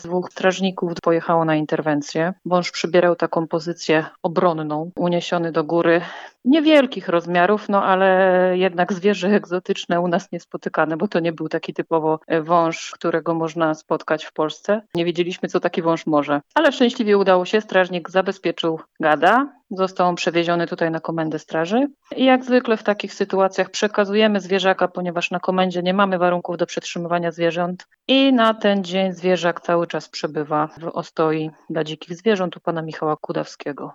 Dwóch strażników pojechało na interwencję. Wąż przybierał taką pozycję obronną, uniesiony do góry, niewielkich rozmiarów, no ale jednak zwierzę egzotyczne u nas niespotykane, bo to nie był taki typowo wąż, którego można spotkać w Polsce. Nie wiedzieliśmy, co taki wąż może. Ale szczęśliwie udało się, strażnik zabezpieczył gada, został on przewieziony tutaj na komendę straży. I jak zwykle w takich sytuacjach przekazujemy zwierzaka, ponieważ na komendzie nie mamy warunków do przetrzymywania zwierząt. I na ten dzień zwierzak cały czas przebywa w ostoi dla dzikich zwierząt u pana Michała Kudawskiego.